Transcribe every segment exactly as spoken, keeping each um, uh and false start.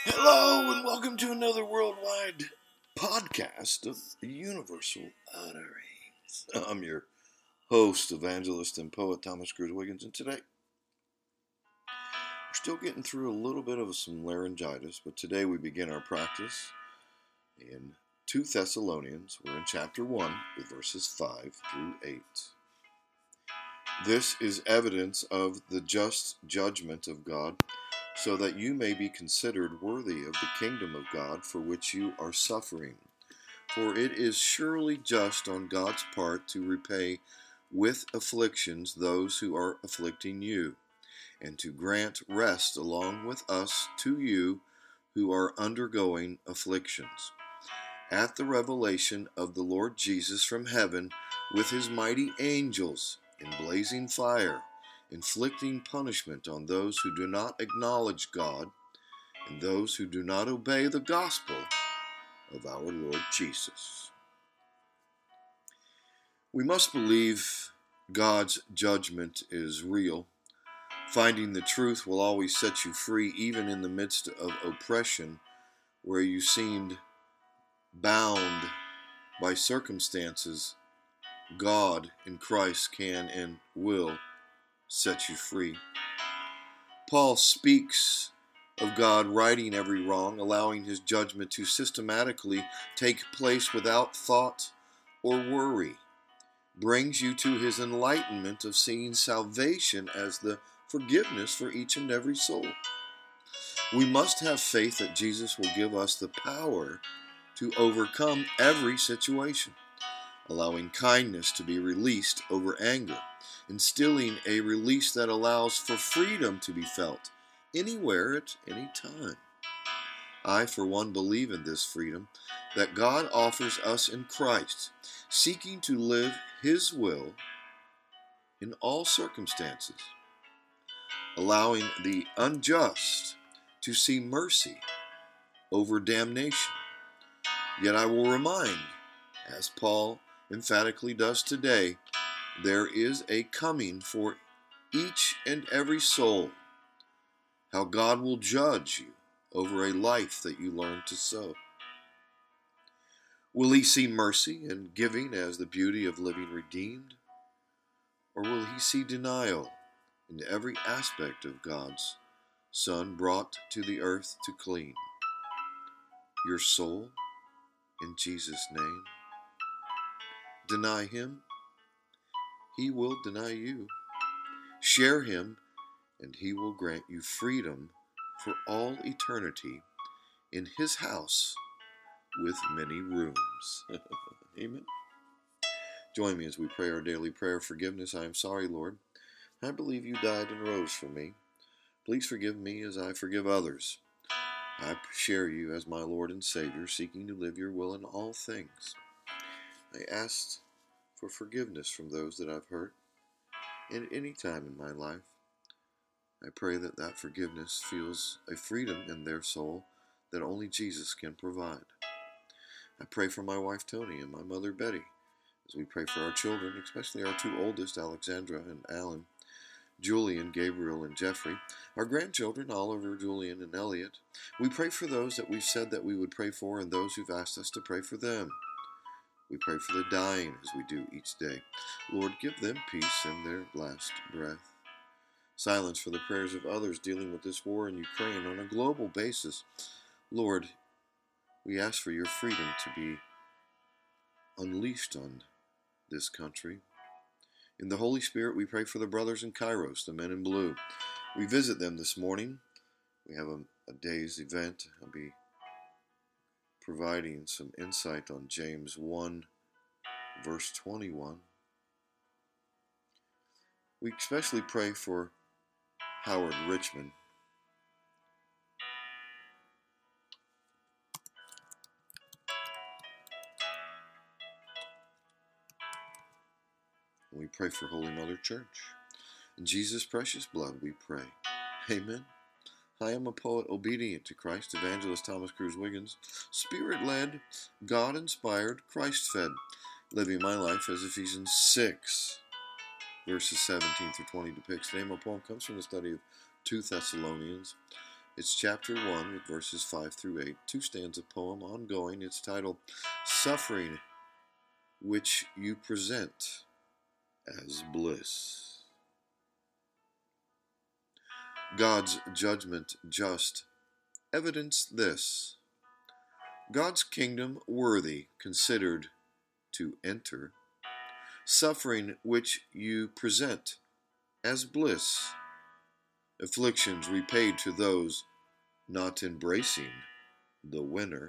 Hello and welcome to another worldwide podcast of the Universal Utterings. I'm your host, evangelist, and poet Thomas Cruz Wiggins, and today we're still getting through a little bit of some laryngitis, but today we begin our practice in Second Thessalonians. We're in chapter one with verses five through eight. This is evidence of the just judgment of God, so that you may be considered worthy of the kingdom of God for which you are suffering. For it is surely just on God's part to repay with afflictions those who are afflicting you, and to grant rest along with us to you who are undergoing afflictions, at the revelation of the Lord Jesus from heaven with his mighty angels in blazing fire, inflicting punishment on those who do not acknowledge God and those who do not obey the gospel of our Lord Jesus. We must believe God's judgment is real. Finding the truth will always set you free, even in the midst of oppression where you seemed bound by circumstances. God in Christ can and will set you free. Paul speaks of God righting every wrong, allowing his judgment to systematically take place without thought or worry, brings you to his enlightenment of seeing salvation as the forgiveness for each and every soul. We must have faith that Jesus will give us the power to overcome every situation, allowing kindness to be released over anger, instilling a release that allows for freedom to be felt anywhere at any time. I, for one, believe in this freedom that God offers us in Christ, seeking to live his will in all circumstances, allowing the unjust to see mercy over damnation. Yet I will remind, as Paul emphatically does today, there is a coming for each and every soul, how God will judge you over a life that you learn to sow. Will he see mercy and giving as the beauty of living redeemed? Or will he see denial in every aspect of God's Son brought to the earth to clean your soul in Jesus' name? Deny him, he will deny you. Share him, and he will grant you freedom for all eternity in his house with many rooms. Amen. Join me as we pray our daily prayer of forgiveness. I am sorry, Lord. I believe you died and rose for me. Please forgive me as I forgive others. I share you as my Lord and Savior, seeking to live your will in all things. I ask for forgiveness from those that I've hurt at any time in my life. I pray that that forgiveness feels a freedom in their soul that only Jesus can provide. I pray for my wife Tony and my mother Betty as we pray for our children, especially our two oldest, Alexandra and Alan, Julian, Gabriel, and Jeffrey, our grandchildren, Oliver, Julian, and Elliot. We pray for those that we've said that we would pray for and those who've asked us to pray for them. We pray for the dying as we do each day. Lord, give them peace in their last breath. Silence for the prayers of others dealing with this war in Ukraine on a global basis. Lord, we ask for your freedom to be unleashed on this country. In the Holy Spirit, we pray for the brothers in Kairos, the men in blue. We visit them this morning. We have a, a day's event. I'll be providing some insight on James one, verse twenty-one. We especially pray for Howard Richmond. We pray for Holy Mother Church. In Jesus' precious blood we pray. Amen. I am a poet obedient to Christ, evangelist Thomas Cruz Wiggins, Spirit-led, God-inspired, Christ-fed, living my life as Ephesians six, verses seventeen through twenty depicts. Today my poem comes from the study of Second Thessalonians. It's chapter one with verses five through eight, two stanza poem ongoing. It's titled Suffering Which You Present as Bliss. God's judgment just evidence this: God's kingdom worthy considered to enter, suffering which you present as bliss, afflictions repaid to those not embracing the winner,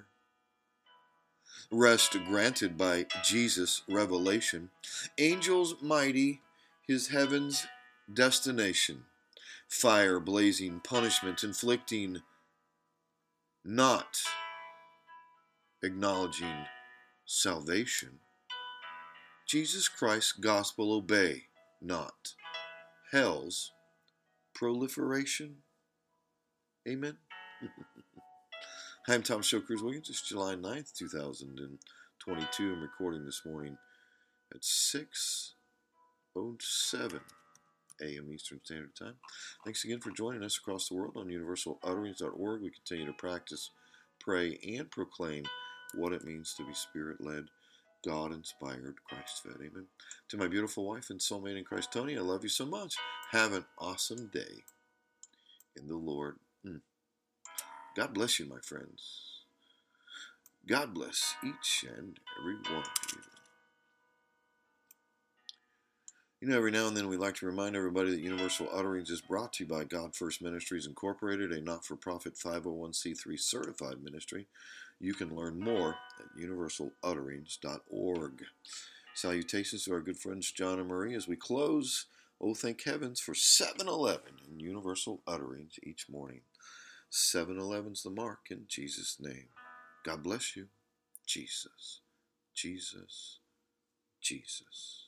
rest granted by Jesus' revelation, angels mighty, his heaven's destination, fire blazing punishment inflicting, not acknowledging salvation, Jesus Christ's gospel obey, not hell's proliferation. Amen. I'm Tom Show Cruz Williams. It's July ninth, two thousand twenty-two. I'm recording this morning at six oh seven a.m. Eastern Standard Time. Thanks again for joining us across the world on universal utterings dot org. We continue to practice, pray, and proclaim what it means to be Spirit-led, God-inspired, Christ-fed. Amen. To my beautiful wife and soulmate in Christ, Tony, I love you so much. Have an awesome day in the Lord. Mm. God bless you, my friends. God bless each and every one of you. You know, every now and then we like to remind everybody that Universal Utterings is brought to you by God First Ministries Incorporated, a not-for-profit five oh one c three certified ministry. You can learn more at universal utterings dot org. Salutations to our good friends John and Marie as we close, oh thank heavens, for seven eleven in Universal Utterings each morning. seven eleven's the mark in Jesus' name. God bless you. Jesus, Jesus, Jesus.